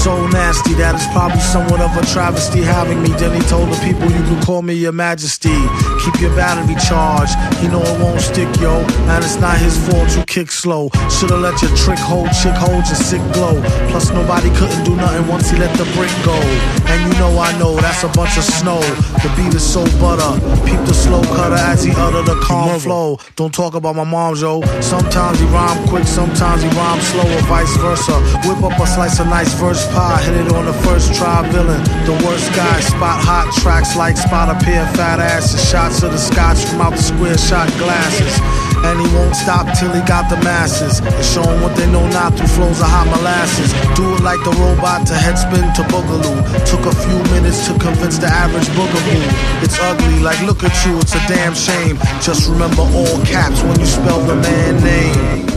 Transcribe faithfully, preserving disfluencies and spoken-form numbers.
so nasty that it's probably somewhat of a travesty having me. Then he told the people, you can call me your majesty. Keep your battery charged, he know it won't stick, yo. And it's not his fault you kick slow. Should've let your trick hold, chick hold your sick glow. Plus nobody couldn't do nothing once he let the brick go. And you know I know that's a bunch of snow. The beat is so butter. Peep the slow cutter as he utter the calm flow. Don't talk about my mom, yo. Sometimes he rhyme quick, sometimes he rhyme slow, or vice versa. Whip up a slice of nice verse pie, hit it on the first try. Villain, the worst guy. Spot hot tracks like spot a pair of fat asses. Shots of the scotch from out the square shot glasses. And he won't stop till he got the masses. And show them what they know not through flows of hot molasses. Do it like the robot to headspin to boogaloo. Took a few minutes to convince the average boogaboo. It's ugly, like look at you, it's a damn shame. Just remember all caps when you spell the man name.